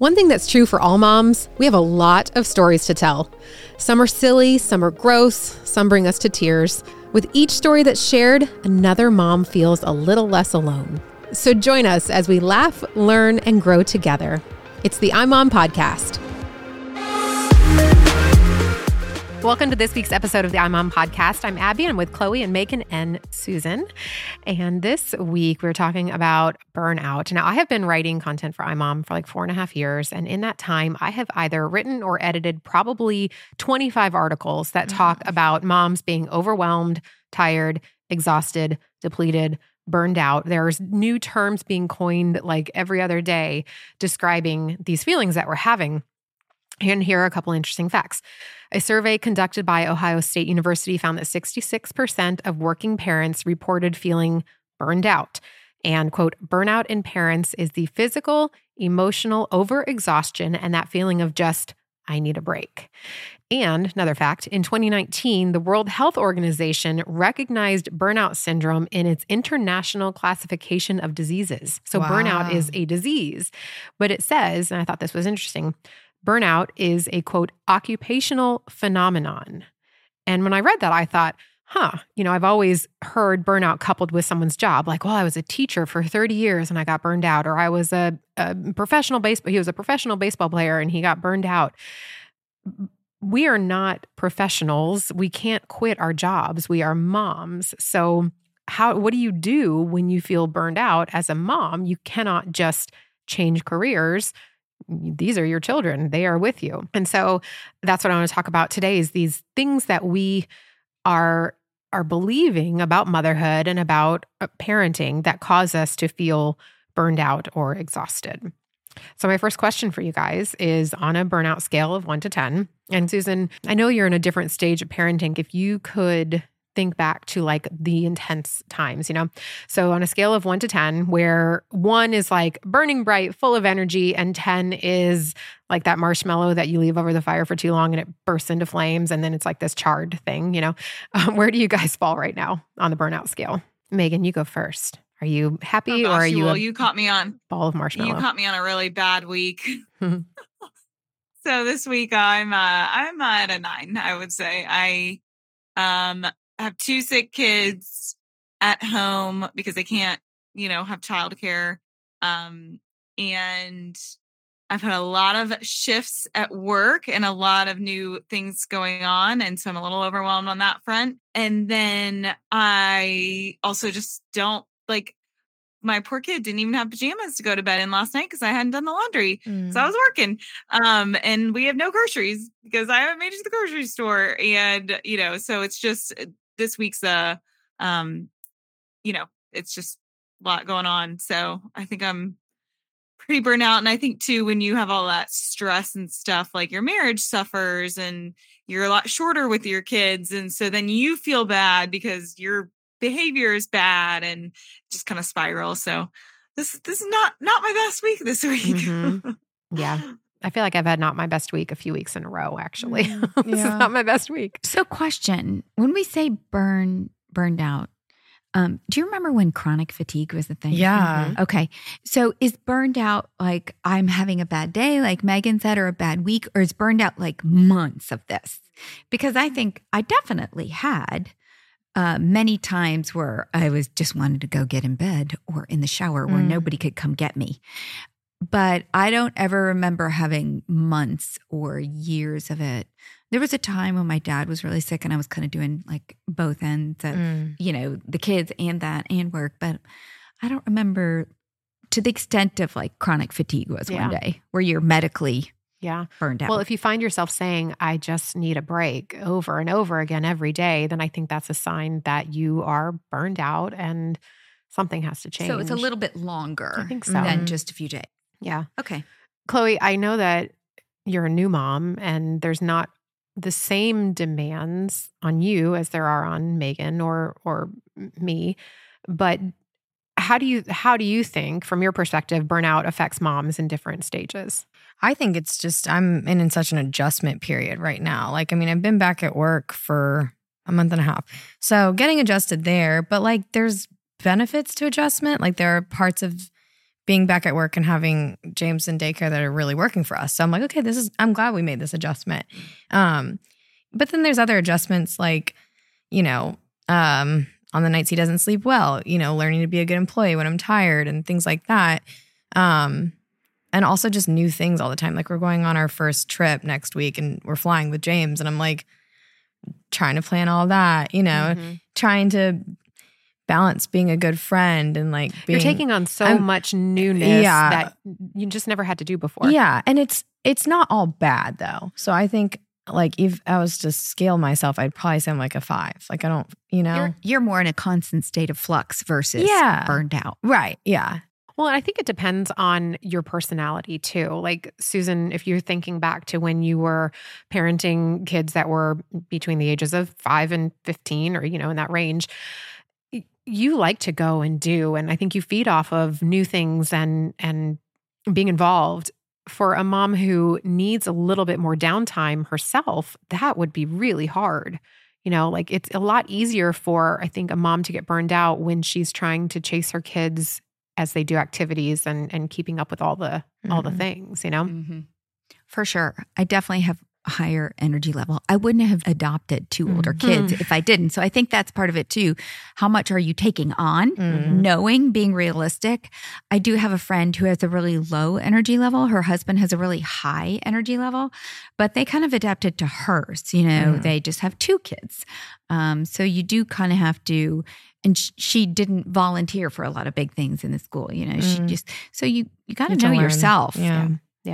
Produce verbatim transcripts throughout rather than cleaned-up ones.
One thing that's true for all moms, we have a lot of stories to tell. Some are silly, some are gross, some bring us to tears. With each story that's shared, another mom feels a little less alone. So join us as we laugh, learn, and grow together. It's the iMom Podcast. Welcome to this week's episode of the iMom Podcast. I'm Abby. I'm with Chloe and Megan and Susan. And this week we're talking about burnout. Now, I have been writing content for iMom for like four and a half years. And in that time, I have either written or edited probably twenty-five articles that talk about moms being overwhelmed, tired, exhausted, depleted, burned out. There's new terms being coined like every other day describing these feelings that we're having. And here are a couple interesting facts. A survey conducted by Ohio State University found that sixty-six percent of working parents reported feeling burned out. And, quote, burnout in parents is the physical, emotional overexhaustion and that feeling of just, I need a break. And another fact, in twenty nineteen, the World Health Organization recognized burnout syndrome in its international classification of diseases. So Wow. burnout is a disease. But it says, and I thought this was interesting, burnout is a, quote, occupational phenomenon. And when I read that, I thought, huh, you know, I've always heard burnout coupled with someone's job. Like, well, I was a teacher for thirty years and I got burned out. Or I was a, a professional baseball, he was a professional baseball player and he got burned out. We are not professionals. We can't quit our jobs. We are moms. So how, what do you do when you feel burned out as a mom? You cannot just change careers. These are your children. They are with you. And so that's what I want to talk about today is these things that we are, are believing about motherhood and about parenting that cause us to feel burned out or exhausted. So my first question for you guys is on a burnout scale of one to ten. And Susan, I know you're in a different stage of parenting. If you could think back to like the intense times, you know? So on a scale of one to ten, where one is like burning bright, full of energy, and ten is like that marshmallow that you leave over the fire for too long and it bursts into flames. And then it's like this charred thing, you know? Um, where do you guys fall right now on the burnout scale? Megan, you go first. Are you happy oh, or are you? you Well, a you caught me on ball of marshmallow? You caught me on a really bad week. So this week I'm uh, I'm uh, at a nine. I would say I um have two sick kids at home because they can't, you know, have childcare. Um, and I've had a lot of shifts at work and a lot of new things going on. And so I'm a little overwhelmed on that front. And then I also just don't like my poor kid didn't even have pajamas to go to bed in last night because I hadn't done the laundry. Mm. So I was working. Um, and we have no groceries because I haven't made it to the grocery store. And, you know, so it's just this week's, uh, um, you know, it's just a lot going on. So I think I'm pretty burnt out. And I think too, when you have all that stress and stuff, like your marriage suffers and you're a lot shorter with your kids. And so then you feel bad because your behavior is bad and just kind of spiral. So this, this is not, not my best week this week. Mm-hmm. Yeah. I feel like I've had not my best week a few weeks in a row, actually. Mm, this yeah. is not my best week. So question, when we say burn, burned out, um, do you remember when chronic fatigue was the thing? Yeah. Mm-hmm. Okay. So is burned out like I'm having a bad day, like Megan said, or a bad week, or is burned out like months of this? Because I think I definitely had uh, many times where I was just wanted to go get in bed or in the shower where mm. nobody could come get me. But I don't ever remember having months or years of it. There was a time when my dad was really sick and I was kind of doing like both ends of, mm. you know, the kids and that and work. But I don't remember to the extent of like chronic fatigue was yeah. one day where you're medically yeah. burned out. Well, if you find yourself saying, I just need a break over and over again every day, then I think that's a sign that you are burned out and something has to change. So it's a little bit longer I think so. than just a few days. Yeah. Okay. Chloe, I know that you're a new mom and there's not the same demands on you as there are on Megan or or me, but how do you how do you think, from your perspective, burnout affects moms in different stages? I think it's just I'm in, in such an adjustment period right now. Like, I mean, I've been back at work for a month and a half. So getting adjusted there, but like there's benefits to adjustment. Like there are parts of being back at work and having James and daycare that are really working for us. So I'm like, okay, this is, I'm glad we made this adjustment. Um, but then there's other adjustments like, you know, um, on the nights he doesn't sleep well, you know, learning to be a good employee when I'm tired and things like that. Um, and also just new things all the time. Like we're going on our first trip next week and we're flying with James and I'm like trying to plan all that, you know, Mhm. trying to balance being a good friend and like being. You're taking on so I'm- much newness Yeah. that you just never had to do before. Yeah. And it's, it's not all bad though. So I think like if I was to scale myself, I'd probably say I'm like a five. Like I don't, you know. You're, you're more in a constant state of flux versus Yeah. burned out. Right. Yeah. Well, I think it depends on your personality too. Like Susan, if you're thinking back to when you were parenting kids that were between the ages of five and fifteen or, you know, in that range, y- you like to go and do. And I think you feed off of new things and, and being involved. For a mom who needs a little bit more downtime herself, that would be really hard. You know, like it's a lot easier for, I think, a mom to get burned out when she's trying to chase her kids as they do activities and and keeping up with all the all the Mhm. things, you know? Mm-hmm. For sure. I definitely have a higher energy level. I wouldn't have adopted two older Mhm. kids if I didn't. So I think that's part of it too. How much are you taking on? Mhm. Knowing, being realistic. I do have a friend who has a really low energy level. Her husband has a really high energy level, but they kind of adapted to hers. You know, Mm. they just have two kids. Um, so you do kind of have to, and sh- she didn't volunteer for a lot of big things in the school. You know, she Mm. just, so you, you got to You have to know learn. yourself. Yeah.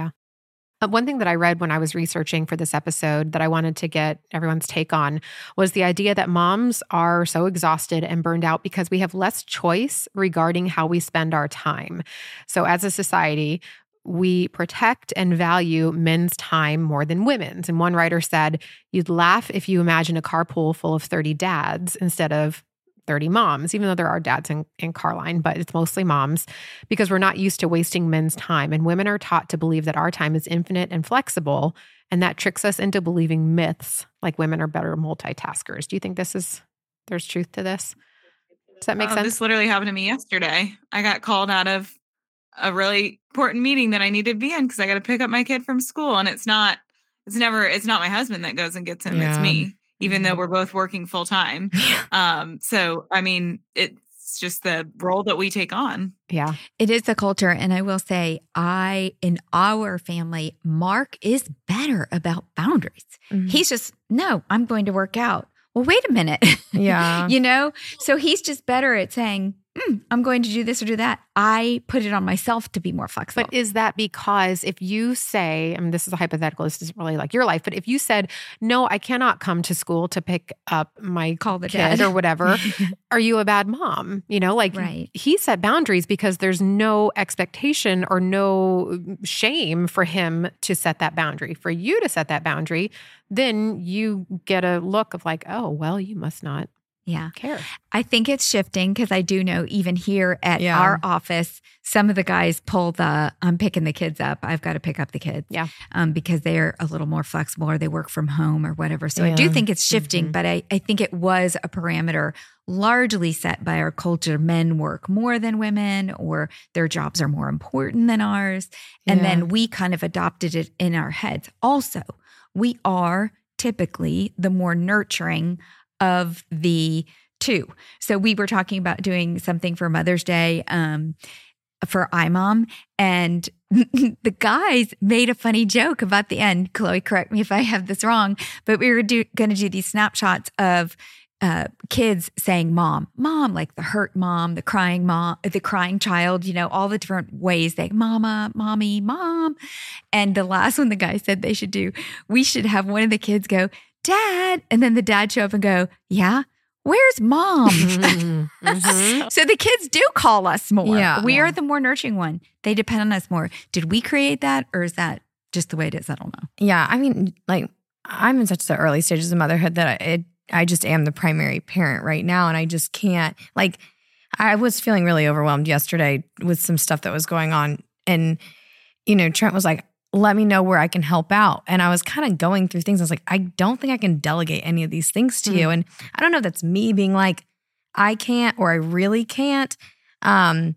Uh, one thing that I read when I was researching for this episode that I wanted to get everyone's take on was the idea that moms are so exhausted and burned out because we have less choice regarding how we spend our time. So as a society, we protect and value men's time more than women's. And one writer said, you'd laugh if you imagine a carpool full of thirty dads instead of thirty moms, even though there are dads in, in Carline, but it's mostly moms because we're not used to wasting men's time. And women are taught to believe that our time is infinite and flexible. And that tricks us into believing myths like women are better multitaskers. Do you think this is, there's truth to this? Does that make Oh, sense? This literally happened to me yesterday. I got called out of a really important meeting that I needed to be in because I got to pick up my kid from school. And it's not, it's never, it's not my husband that goes and gets him. It's Yeah. me, even though we're both working full time. Um, so, I mean, it's just the role that we take on. Yeah. It is the culture. And I will say, I, in our family, Mark is better about boundaries. Mhm. He's just, no, I'm going to work out. Well, wait a minute. Yeah. You know? So he's just better at saying, mm, I'm going to do this or do that. I put it on myself to be more flexible. But is that because if you say, I mean, this is a hypothetical, this isn't really like your life, but if you said, no, I cannot come to school to pick up my Call the kid dad. or whatever, are you a bad mom? You know, like Right. he set boundaries because there's no expectation or no shame for him to set that boundary. For you to set that boundary, then you get a look of like, oh, well, you must not Yeah. care. I think it's shifting because I do know even here at Yeah. our office, some of the guys pull the, I'm picking the kids up. I've got to pick up the kids. Yeah. Um, because they're a little more flexible or they work from home or whatever. So I do Yeah. think it's shifting, Mhm. but I, I think it was a parameter largely set by our culture. Men work more than women or their jobs are more important than ours. And Yeah. then we kind of adopted it in our heads. Also, we are typically the more nurturing of the two. So we were talking about doing something for Mother's Day um, for iMom, and the guys made a funny joke about the end. Chloe, correct me if I have this wrong, but we were do, going to do these snapshots of uh, kids saying "mom, mom," like the hurt mom, the crying mom, the crying child. You know, all the different ways they "mama," "mommy," "mom." And the last one the guy said they should do, we should have one of the kids go, "Dad," and then the dad show up and go, "Yeah, where's mom?" Mhm. Mhm. So the kids do call us more. Yeah. We Yeah. are the more nurturing one. They depend on us more. Did we create that or is that just the way it is? I don't know. Yeah, I mean, like I'm in such the early stages of motherhood that I, it, I just am the primary parent right now, and I just can't. Like, I was feeling really overwhelmed yesterday with some stuff that was going on, and you know, Trent was like, "Let me know where I can help out," and I was kind of going through things. I was like, "I don't think I can delegate any of these things to Mm. you," and I don't know if that's me being like, "I can't" or "I really can't." Um,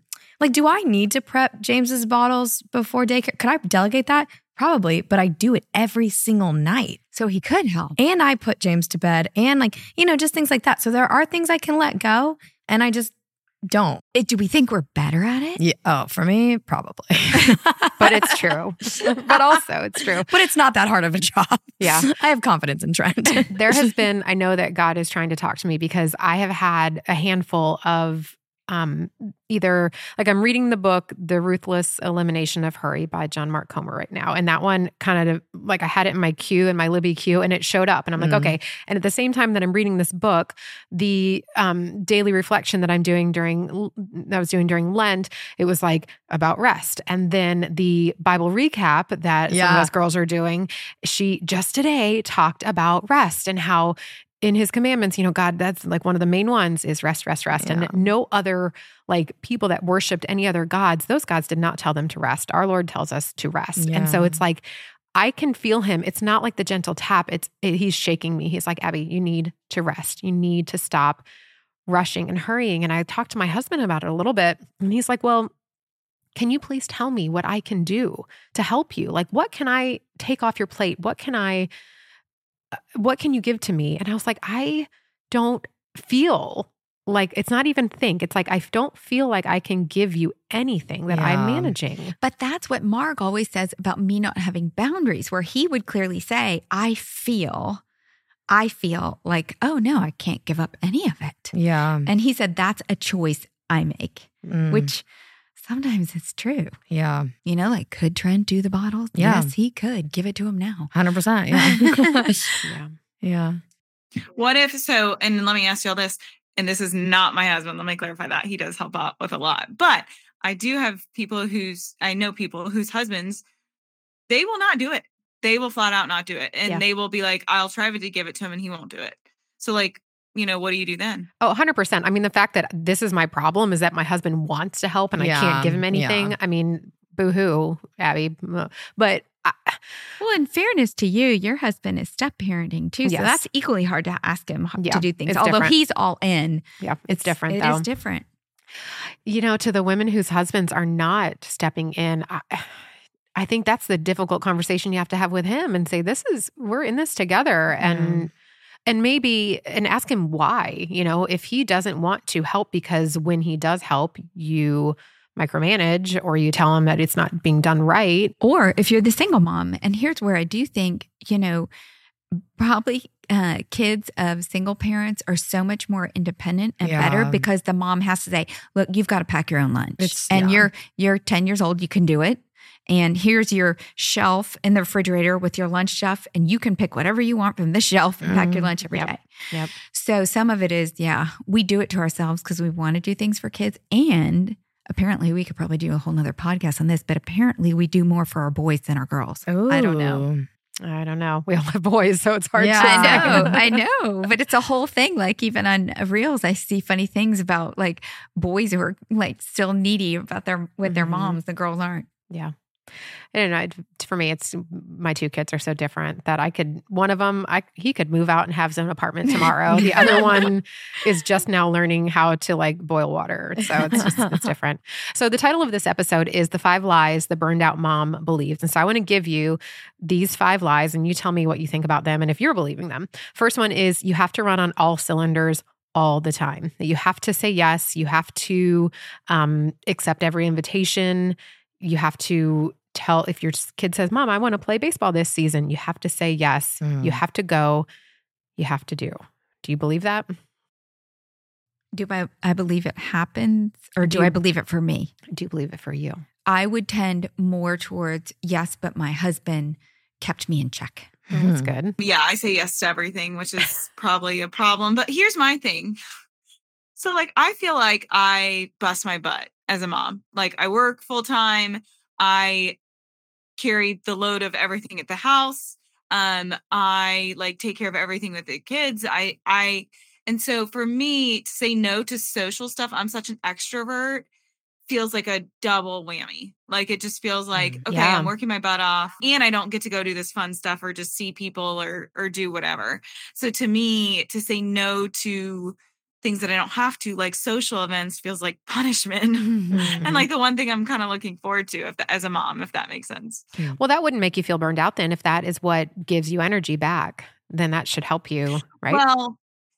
Like, do I need to prep James's bottles before daycare? Could I delegate that? Probably, but I do it every single night. So he could help. And I put James to bed and like, you know, just things like that. So there are things I can let go and I just don't. It, do we think we're better at it? Yeah. Oh, for me, probably. But it's true. But also it's true. But it's not that hard of a job. Yeah. I have confidence in Trent. There has been, I know that God is trying to talk to me because I have had a handful of um, either, like I'm reading the book, The Ruthless Elimination of Hurry by John Mark Comer right now. And that one kind of like I had it in my queue, in my Libby queue, and it showed up. And I'm like, Mm. okay. And at the same time that I'm reading this book, the um, daily reflection that I'm doing during, that I was doing during Lent, it was like about rest. And then the Bible recap that some Yeah. of us girls are doing, she just today talked about rest and how in his commandments, you know, God, that's like one of the main ones is rest, rest, rest. Yeah. And no other like people that worshiped any other gods, those gods did not tell them to rest. Our Lord tells us to rest. And so Yeah. it's like, I can feel him. It's not like the gentle tap. It's it, he's shaking me. He's like, Abby, you need to rest. You need to stop rushing and hurrying. And I talked to my husband about it a little bit. And he's like, well, can you please tell me what I can do to help you? Like, what can I take off your plate? What can I what can you give to me? And I was like, I don't feel like, it's not even think. It's like, I don't feel like I can give you anything that I'm Yeah. managing. But that's what Mark always says about me not having boundaries, where he would clearly say, I feel, I feel like, oh no, I can't give up any of it. Yeah. And he said, that's a choice I make, Mm. which sometimes it's true. yeah. You know, like, could Trent do the bottles? Yeah. Yes, he could. Give it to him now. one hundred percent. Yeah. Yeah. yeah. What if so? And let me ask you all this. And this is not my husband. Let me clarify that. He does help out with a lot. But I do have people whose, I know people whose husbands, they will not do it. They will flat out not do it. And Yeah. they will be like, I'll try to give it to him and he won't do it. So like, you know, what do you do then? Oh, one hundred percent. I mean, the fact that this is my problem is that my husband wants to help and I Yeah, can't give him anything. yeah. I mean, boo-hoo, Abby. But I, Well, in fairness to you, your husband is step parenting too. So Yes. that's equally hard to ask him h- Yeah, to do things. it's Although different. he's all in. yeah, it's different It though. is different. You know, to the women whose husbands are not stepping in, I, I think that's the difficult conversation you have to have with him and say, this is, we're in this together. And, and maybe, and ask him why, you know, if he doesn't want to help because when he does help, you micromanage or you tell him that it's not being done right. Or if you're the single mom, and here's where I do think, you know, probably uh, kids of single parents are so much more independent and better Yeah. because the mom has to say, look, you've got to pack your own lunch. It's- and yeah. you're you're ten years old, you can do it. And here's your shelf in the refrigerator with your lunch stuff, and you can pick whatever you want from this shelf and pack your Mm, lunch every day. yep, yep. So some of it is, yeah, we do it to ourselves because we want to do things for kids. And apparently we could probably do a whole nother podcast on this, but apparently we do more for our boys than our girls. I don't know. Ooh. I don't know. We all have boys, so it's hard Yeah. to I say. know, I know, but it's a whole thing. Like even on Reels, I see funny things about like boys who are like still needy about their with their Mhm. moms. The girls aren't. Yeah. I don't know. It- For me, it's my two kids are so different that I could, one of them, I, he could move out and have his own apartment tomorrow. The other one is just now learning how to like boil water. So it's just, it's different. So the title of this episode is The Five Lies the Burned Out Mom Believes. And so I want to give you these five lies and you tell me what you think about them and if you're believing them. First one is you have to run on all cylinders all the time. You have to say yes. You have to um, accept every invitation. You have to tell, if your kid says, Mom, I want to play baseball this season, you have to say yes. Mm. You have to go. You have to do. Do you believe that? Do I, I believe it happens or do Do you- I believe it for me? Do you believe it for you? I would tend more towards yes, but my husband kept me in check. Oh, that's Mhm. good. Yeah, I say yes to everything, which is probably a problem. But here's my thing. So, like, I feel like I bust my butt as a mom. Like, I work full time. I carry the load of everything at the house. Um, I like take care of everything with the kids. I, I, and so for me to say no to social stuff, I'm such an extrovert. Feels like a double whammy. Like it just feels like, Mm, okay, yeah. I'm working my butt off and I don't get to go do this fun stuff or just see people or or do whatever. So to me, to say no to things that I don't have to, like social events, feels like punishment. Mm-hmm. And like the one thing I'm kind of looking forward to if the, as a mom, if that makes sense. Well, that wouldn't make you feel burned out then. If that is what gives you energy back, then that should help you, right? Well,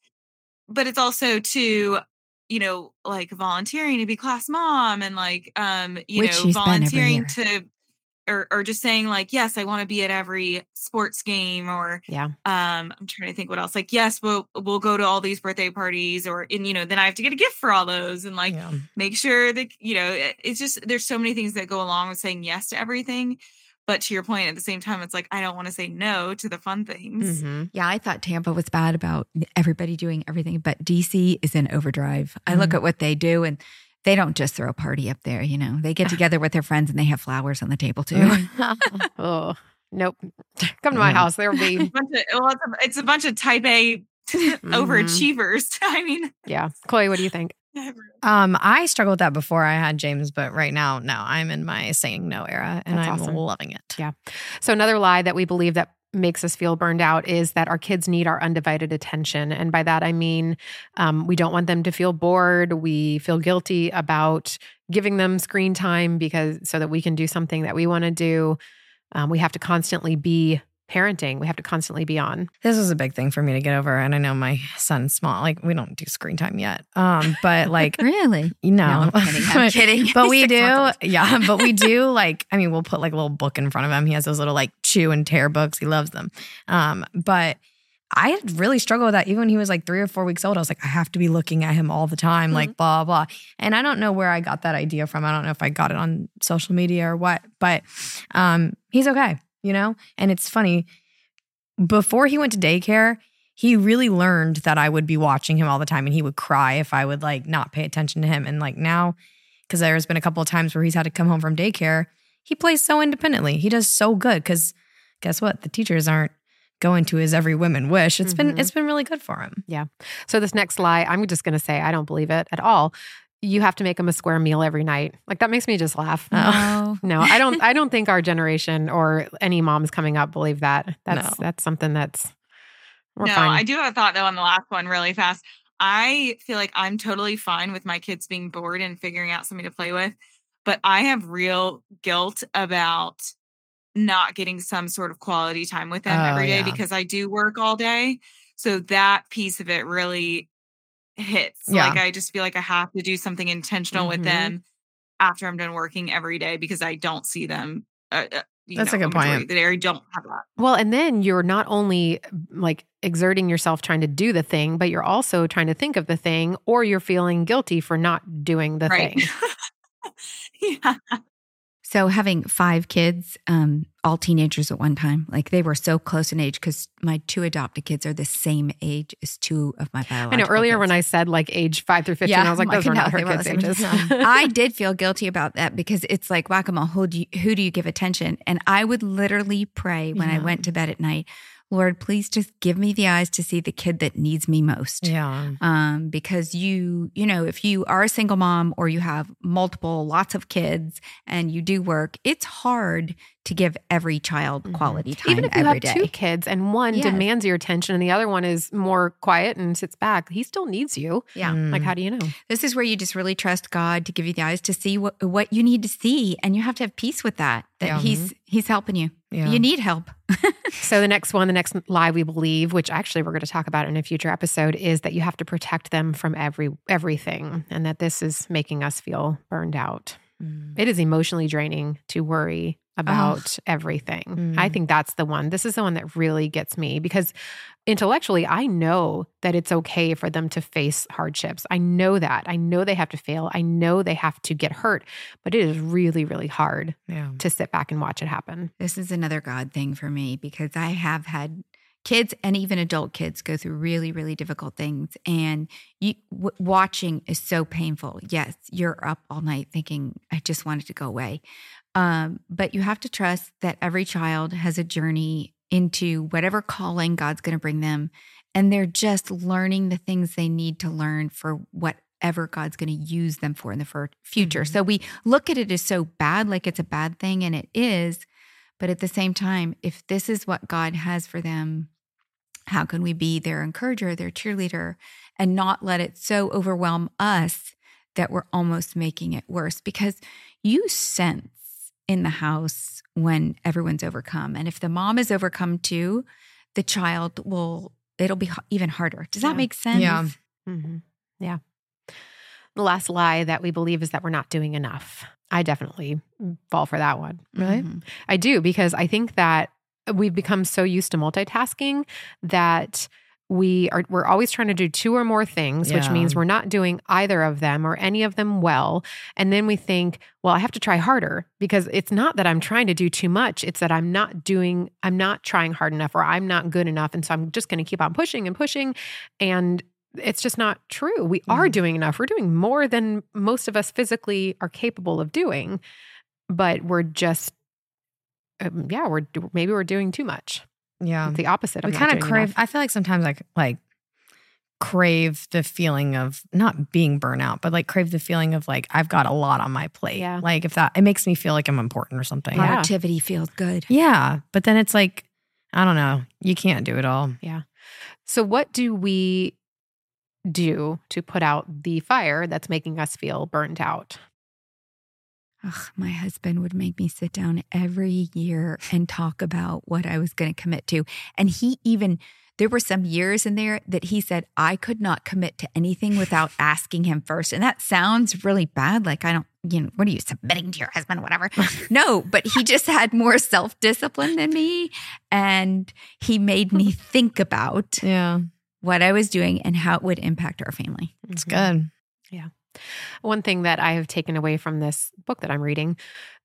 but it's also to, you know, like volunteering to be class mom and like, um, you Which know, she's been every volunteering year. to, or, or just saying like, yes, I want to be at every sports game or, Yeah. um, I'm trying to think what else, like, yes, we'll, we'll go to all these birthday parties or, and, you know, then I have to get a gift for all those and like, Yeah. make sure that, you know, it, it's just, there's so many things that go along with saying yes to everything. But to your point, at the same time, it's like, I don't want to say no to the fun things. Mhm. Yeah, I thought Tampa was bad about everybody doing everything, but D C is in overdrive. I look Mhm. at what they do and they don't just throw a party up there, you know. They get together with their friends and they have flowers on the table too. Oh, nope. Come to my Yeah. house. There will be, Bunch of, well, it's a, it's a bunch of type A overachievers. I mean, yeah. Chloe, what do you think? Um, I struggled with that before I had James, but right now, no, I'm in my saying no era and That's I'm awesome. loving it. Yeah. So another lie that we believe that makes us feel burned out is that our kids need our undivided attention. And by that, I mean, um, we don't want them to feel bored. We feel guilty about giving them screen time because so that we can do something that we want to do. Um, we have to constantly be parenting. We have to constantly be on. This was a big thing for me to get over. And I know my son's small. Like, we don't do screen time yet. Um, but like, Really? you know, No, I'm kidding. I'm kidding. but we Six do. months Yeah. But we do like, I mean, we'll put like a little book in front of him. He has those little like chew and tear books. He loves them. Um, but I had really struggled with that even when he was like three or four weeks old. I was like, I have to be looking at him all the time, Mm-hmm. like blah, blah. And I don't know where I got that idea from. I don't know if I got it on social media or what, but um, he's okay, you know? And it's funny. Before he went to daycare, he really learned that I would be watching him all the time and he would cry if I would like not pay attention to him. And like now, because there's been a couple of times where he's had to come home from daycare, he plays so independently. He does so good because guess what? The teachers aren't going to his every whim and wish. It's been Mhm. it's been really good for him. So this next lie, I'm just going to say I don't believe it at all. You have to make them a square meal every night. Like that makes me just laugh. No. No, I don't. I don't think our generation or any moms coming up believe that. That's No. that's something that's we're no, fine. I do have a thought though on the last one really fast. I feel like I'm totally fine with my kids being bored and figuring out something to play with, but I have real guilt about not getting some sort of quality time with them Oh, every day yeah. because I do work all day. So that piece of it really hits. Yeah. Like I just feel like I have to do something intentional with Mhm. them after I'm done working every day because I don't see them. Uh, uh, you That's know, a good majority point. of the day, I don't have that. Well, and then you're not only like exerting yourself trying to do the thing, but you're also trying to think of the thing, or you're feeling guilty for not doing the Right. thing. Yeah. So having five kids, um, all teenagers at one time, like they were so close in age because my two adopted kids are the same age as two of my biological I know earlier kids. when I said like age five through fifteen, Yeah, I was like, I'm like, those are not no, her they weren't kids' the ages. same I did feel guilty about that because it's like whack-a-mole. Who do you, who do you give attention? And I would literally pray when I Yeah. went to bed at night, Lord, please just give me the eyes to see the kid that needs me most. Yeah. Um, because you, you know, if you are a single mom or you have multiple, lots of kids and you do work, it's hard to give every child Mhm. quality time Even if you every have day. two kids and one Yes. demands your attention and the other one is more quiet and sits back, he still needs you. Yeah. Mm. Like, how do you know? This is where you just really trust God to give you the eyes to see what, what you need to see. And you have to have peace with that, that Yeah. he's, he's helping you. Yeah. You need help. So the next one, the next lie we believe, which actually we're going to talk about in a future episode, is that you have to protect them from every everything, and that this is making us feel burned out. Mm. It is emotionally draining to worry about everything. Mm. I think that's the one. This is the one that really gets me because intellectually, I know that it's okay for them to face hardships. I know that. I know they have to fail. I know they have to get hurt, but it is really, really hard Yeah. to sit back and watch it happen. This is another God thing for me because I have had kids and even adult kids go through really, really difficult things. And you, w- watching is so painful. Yes, you're up all night thinking, I just want it to go away. Um, but you have to trust that every child has a journey into whatever calling God's going to bring them. And they're just learning the things they need to learn for whatever God's going to use them for in the fur- future. Mhm. So we look at it as so bad, like it's a bad thing, and it is. But at the same time, if this is what God has for them, How can we be their encourager, their cheerleader, and not let it so overwhelm us that we're almost making it worse? Because you sense in the house when everyone's overcome. And if the mom is overcome too, the child will, it'll be even harder. Does that Yeah. make sense? Yeah. Mm-hmm. Yeah. The last lie that we believe is that we're not doing enough. I definitely fall for that one. Really? Mhm. I do, because I think that we've become so used to multitasking that we are we're always trying to do two or more things, which Yeah. means we're not doing either of them or any of them well. And then we think, well, I have to try harder, because it's not that I'm trying to do too much. It's that I'm not doing, I'm not trying hard enough, or I'm not good enough. And so I'm just going to keep on pushing and pushing. And it's just not true. We are Mhm. doing enough. We're doing more than most of us physically are capable of doing, but we're just, um, yeah, we're maybe we're doing too much. Yeah. It's the opposite of We not kind of doing crave, enough. I feel like sometimes like, like crave the feeling of not being burnout, but like crave the feeling of like, I've got a lot on my plate. Yeah. Like if that, it makes me feel like I'm important or something. Yeah. Productivity feels good. Yeah. But then it's like, I don't know, you can't do it all. So what do we do to put out the fire that's making us feel burnt out? Ugh, my husband would make me sit down every year and talk about what I was going to commit to. And he even, there were some years in there that he said, I could not commit to anything without asking him first. And that sounds really bad. Like, I don't, you know, what are you submitting to your husband, whatever? No, but he just had more self-discipline than me. And he made me think about Yeah. what I was doing and how it would impact our family. It's Mhm. good. One thing that I have taken away from this book that I'm reading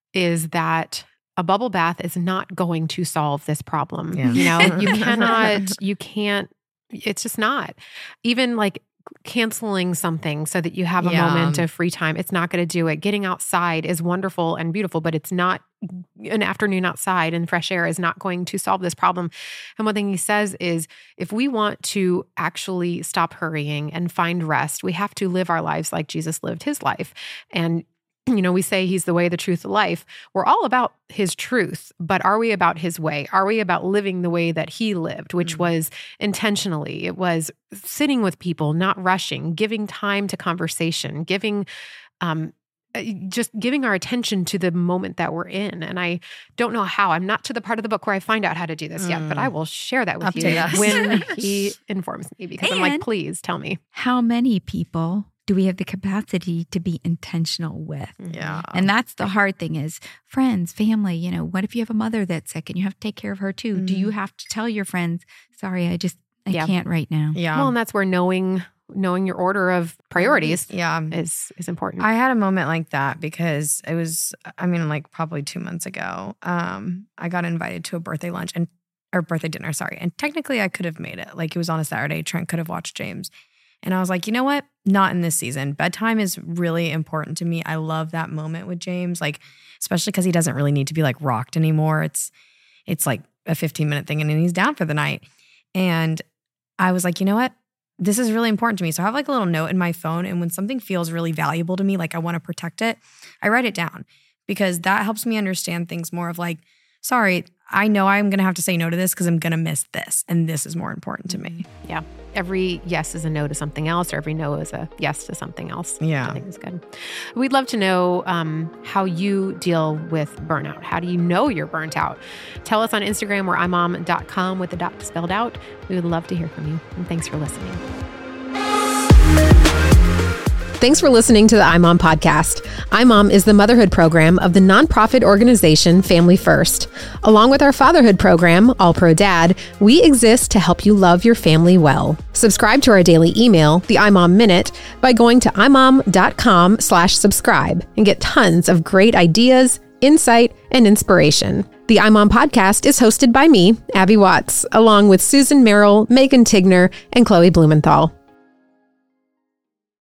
is that a bubble bath is not going to solve this problem. Yeah. You know, you cannot, you can't, it's just not. Even like canceling something so that you have a Yeah. moment of free time, it's not going to do it. Getting outside is wonderful and beautiful, but it's not, an afternoon outside in fresh air is not going to solve this problem. And one thing he says is, if we want to actually stop hurrying and find rest, we have to live our lives like Jesus lived his life. And you know, we say he's the way, the truth, the life. We're all about his truth, but are we about his way? Are we about living the way that he lived, which Mm. was intentionally? It was sitting with people, not rushing, giving time to conversation, giving, um, uh, just giving our attention to the moment that we're in. And I don't know how. I'm not to the part of the book where I find out how to do this yet, but I will share that with you Update us. when he informs me, because I'm like, And- please tell me. How many people do we have the capacity to be intentional with? Yeah. And that's the hard thing is friends, family, you know, what if you have a mother that's sick and you have to take care of her too? Do you have to tell your friends, sorry, I just, I Yeah. can't right now? yeah. Well, and that's where knowing knowing your order of priorities Yeah. is is important. I had a moment like that because it was, I mean, like probably two months ago. Um, I got invited to a birthday lunch and or birthday dinner, sorry. And technically I could have made it. Like it was on a Saturday. Trent could have watched James. And I was like, you know what? Not in this season. Bedtime is really important to me. I love that moment with James, like especially because he doesn't really need to be like rocked anymore. It's it's like a fifteen minute thing and then he's down for the night. And I was like, you know what? This is really important to me. So I have like a little note in my phone. And when something feels really valuable to me, like I want to protect it, I write it down because that helps me understand things more of like, sorry, I know I'm going to have to say no to this because I'm going to miss this. And this is more important to me. Yeah. Every yes is a no to something else, or every no is a yes to something else. Yeah. I think is good. We'd love to know um, how you deal with burnout. How do you know you're burnt out? Tell us on Instagram or i mom dot com with the dot spelled out. We would love to hear from you. And thanks for listening. Thanks for listening to the iMom podcast. iMom is the motherhood program of the nonprofit organization Family First. Along with our fatherhood program, All Pro Dad, we exist to help you love your family well. Subscribe to our daily email, the iMom Minute, by going to i mom dot com slash subscribe and get tons of great ideas, insight, and inspiration. The iMom podcast is hosted by me, Abby Watts, along with Susan Merrill, Megan Tigner, and Chloe Blumenthal.